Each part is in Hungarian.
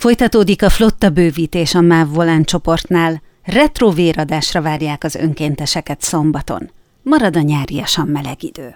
Folytatódik a flotta bővítés a MÁV Volán csoportnál, retro véradásra várják az önkénteseket szombaton. Marad a nyáriasan meleg idő.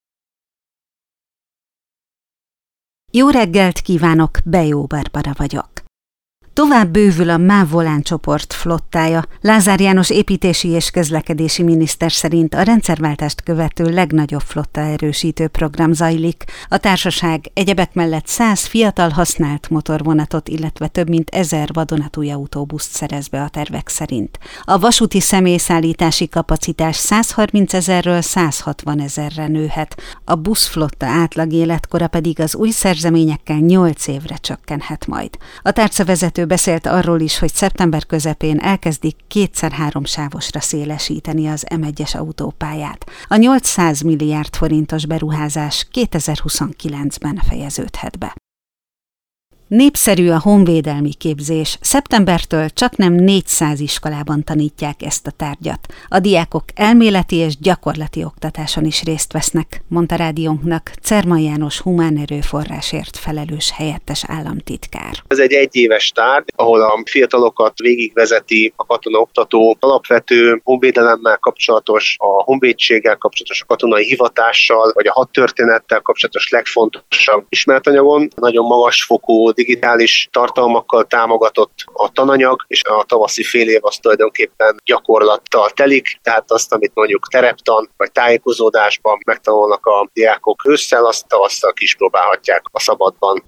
Jó reggelt kívánok, Bejó Barbara vagyok. Tovább bővül a MÁV Volán csoport flottája. Lázár János építési és közlekedési miniszter szerint a rendszerváltást követő legnagyobb flotta erősítő program zajlik. A társaság egyebek mellett 100 fiatal használt motorvonatot, illetve több mint 1000 vadonatúj autóbuszt szerez be a tervek szerint. A vasúti személyszállítási kapacitás 130 000-ről 160 000-re nőhet, a buszflotta átlag életkora pedig az új szerzeményekkel 8 évre csökkenhet majd. A tárcavezető beszélt arról is, hogy szeptember közepén elkezdik 2x3 sávosra szélesíteni az M1-es autópályát. A 800 milliárd forintos beruházás 2029-ben fejeződhet be. Népszerű a honvédelmi képzés. Szeptembertől csaknem 400 iskolában tanítják ezt a tárgyat. A diákok elméleti és gyakorlati oktatáson is részt vesznek, mondta rádiónknak Czerman János humán erőforrásért felelős helyettes államtitkár. Ez egy egyéves tárgy, ahol a fiatalokat végigvezeti a katonaoktató, alapvető honvédelemmel kapcsolatos, a honvédséggel kapcsolatos, a katonai hivatással, vagy a hadtörténettel kapcsolatos legfontosabb ismeretanyagon. Nagyon magas fokú digitális tartalmakkal támogatott a tananyag, és a tavaszi fél év az tulajdonképpen gyakorlattal telik, tehát azt, amit mondjuk tereptan vagy tájékozódásban megtanulnak a diákok ősszel, azt tavasszal ki is próbálhatják a szabadban.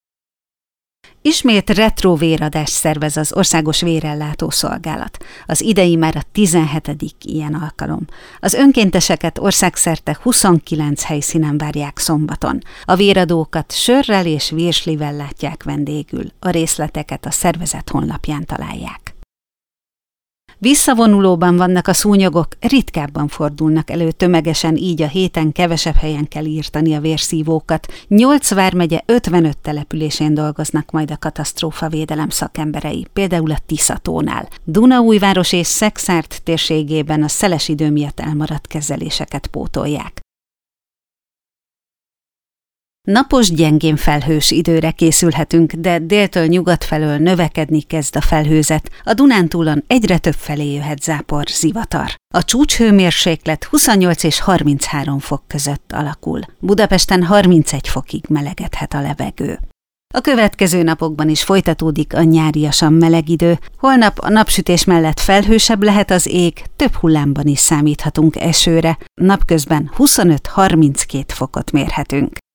Ismét retro véradást szervez az Országos Vérellátó Szolgálat. Az idei már a 17. ilyen alkalom. Az önkénteseket országszerte 29 helyszínen várják szombaton. A véradókat sörrel és virslivel látják vendégül. A részleteket a szervezet honlapján találják. Visszavonulóban vannak a szúnyogok, ritkábban fordulnak elő tömegesen, így a héten kevesebb helyen kell írtani a vérszívókat. 8 vármegye 55 településén dolgoznak majd a katasztrófavédelem szakemberei, például a Tiszatónál. Dunaújváros és Szekszárd térségében a szeles idő miatt elmaradt kezeléseket pótolják. Napos, gyengén felhős időre készülhetünk, de déltől nyugat felől növekedni kezd a felhőzet. A Dunántúlon egyre több felé jöhet zápor, zivatar. A csúcshőmérséklet 28 és 33 fok között alakul. Budapesten 31 fokig melegedhet a levegő. A következő napokban is folytatódik a nyáriasan meleg idő. Holnap a napsütés mellett felhősebb lehet az ég, több hullámban is számíthatunk esőre. Napközben 25-32 fokot mérhetünk.